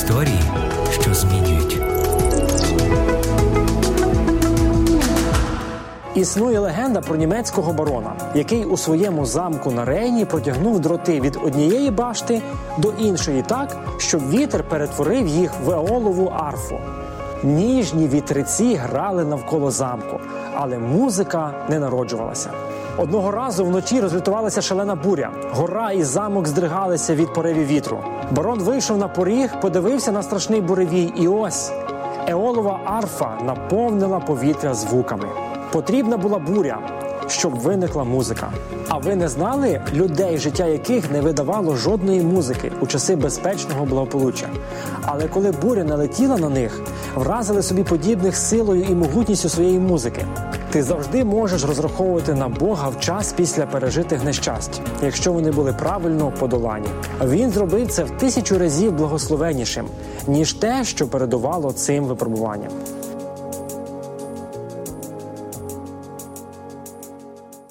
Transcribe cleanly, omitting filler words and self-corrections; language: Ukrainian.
Історії, що змінюють. Існує легенда про німецького барона, який у своєму замку на Рейні протягнув дроти від однієї башти до іншої так, щоб вітер перетворив їх в еолову арфу. Ніжні вітриці грали навколо замку, але музика не народжувалася. Одного разу вночі розлютувалася шалена буря. Гора і замок здригалися від поривів вітру. Барон вийшов на поріг, подивився на страшний буревій, і ось еолова арфа наповнила повітря звуками. Потрібна була буря, щоб виникла музика. А ви не знали людей, життя яких не видавало жодної музики у часи безпечного благополуччя? Але коли буря налетіла на них, вразили собі подібних силою і могутністю своєї музики. Ти завжди можеш розраховувати на Бога в час після пережитих нещасть, якщо вони були правильно подолані. Він зробив це в 1000 разів благословеннішим, ніж те, що передувало цим випробуванням.